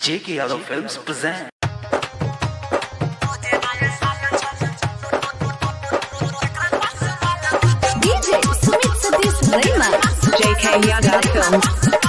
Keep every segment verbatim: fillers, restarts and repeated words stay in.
J K Yadav Films present. D J Sumit Satish Rema. J K Yadav Films.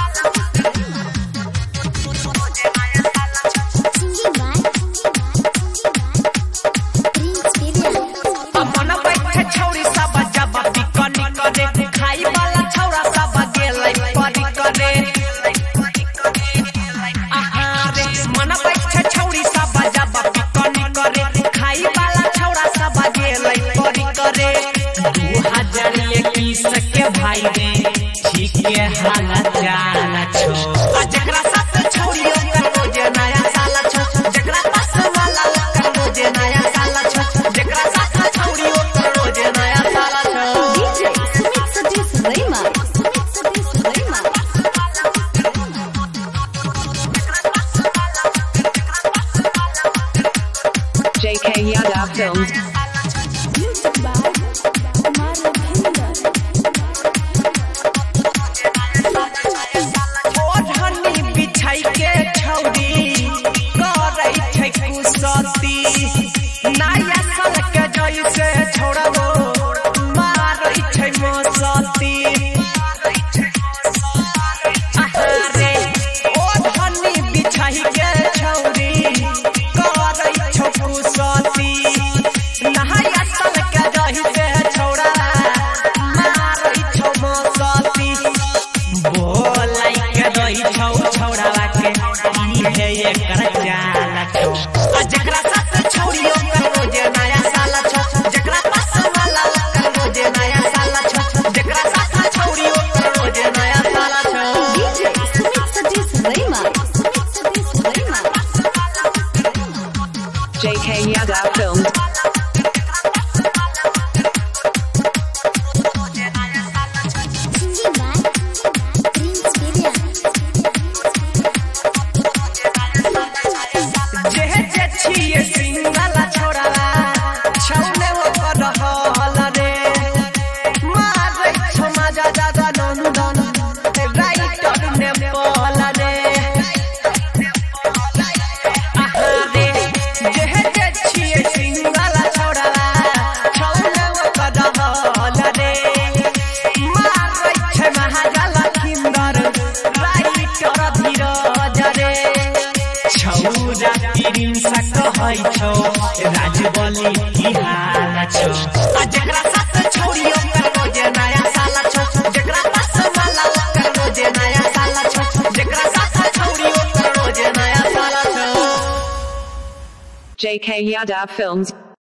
भाई रे ठीक के हालत जाला छो जकरा साथ छोड़ियो कर रोज नया साल छो जकरा पास वाला कर रोज नया साल छो जकरा साथ छोड़ियो कर रोज नया साल छो D J Sumit Satish Rema. Sumit Satish Rema. J K Yadav Films. Music by Kumar Bhinder. बिछाई के छौरी करे छै कुसती नया साल के जैसे छोड़बो मारै छै मसती अरे ओ धनी बिछाई के छौरी करे छै कुसती नया साल के जैसे छोड़ा मारै छै मसती बोलै के दई छौ छोड़ावा के हे एकर जाला छौ जकरा साथ छोड़ियो कर रोज नया साल छौ जकरा पास वाला कर रोज नया साल छौ जकरा साथ छोड़ियो कर रोज नया साल छौ D J Sumit Satish Rema. Sumit Satish Rema. J K Yadav Films. Rajbali की हाल छो जकरा साथ छोड़ियो कर रोज नया साल छो जकरा पास वाला कर रोज नया साल छो जकरा साथ छोड़ियो कर रोज नया साल छो J K Yadav Films.